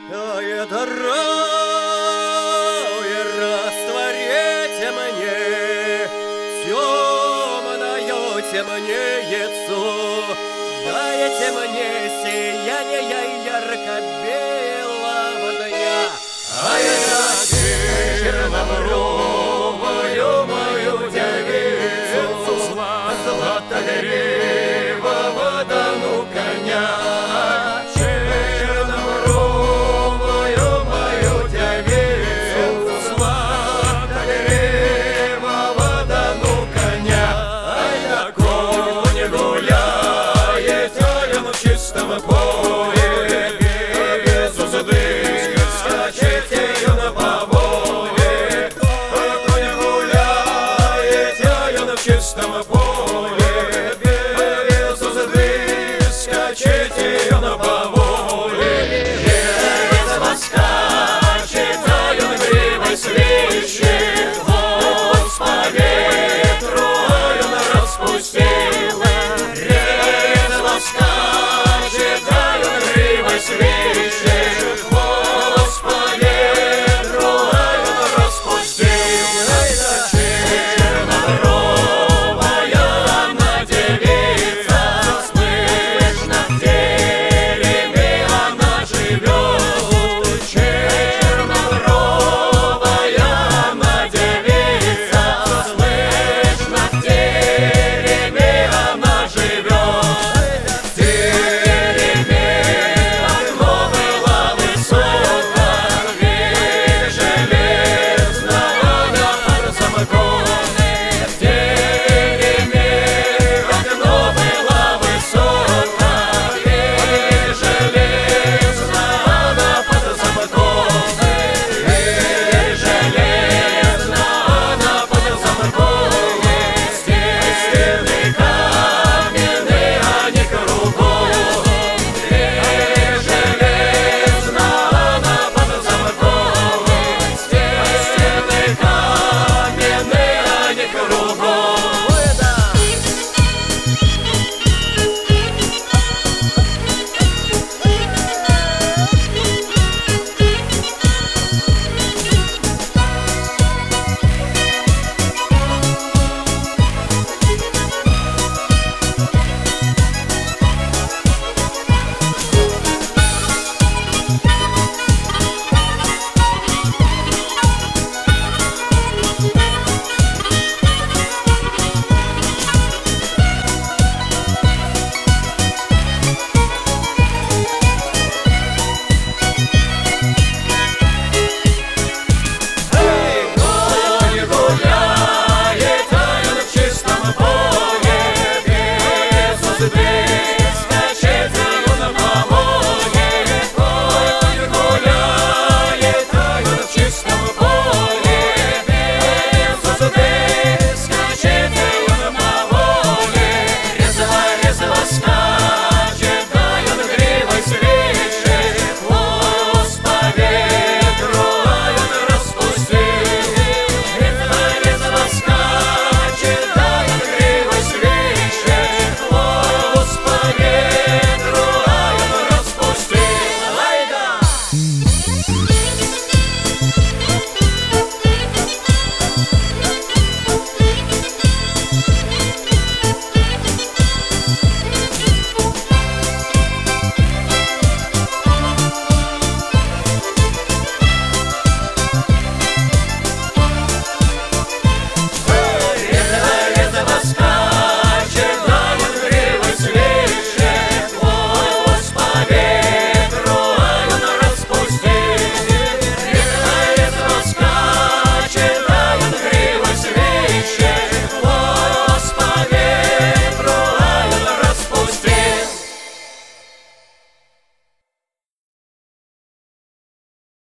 Дает здоровье, растворите мне темною темнеецу, дайте мне сияние ярко-белого дня. Ай да чернобровую мою девицу, злато-гривого да ну коня. Чернобровую мою девицу, злато-гривого да ну коня. Ай да конь гуляет, ай он в чистом поле, без узды скачете он по воле. Конь гуляет, ай он в чистом поле, без узды скачете он по воле. Без воска